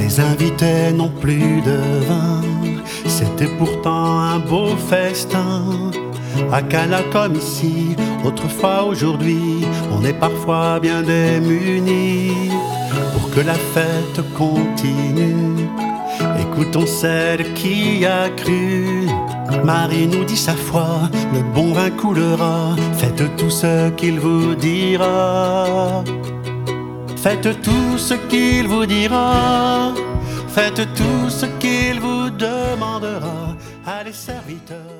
Les invités n'ont plus de vin, c'était pourtant un beau festin. À Cana comme ici, autrefois, aujourd'hui, on est parfois bien démunis. Pour que la fête continue, écoutons celle qui a cru. Marie nous dit sa foi, le bon vin coulera. Faites tout ce qu'il vous dira. Faites tout ce qu'il vous dira. Faites tout ce qu'il vous demandera. Allez serviteurs.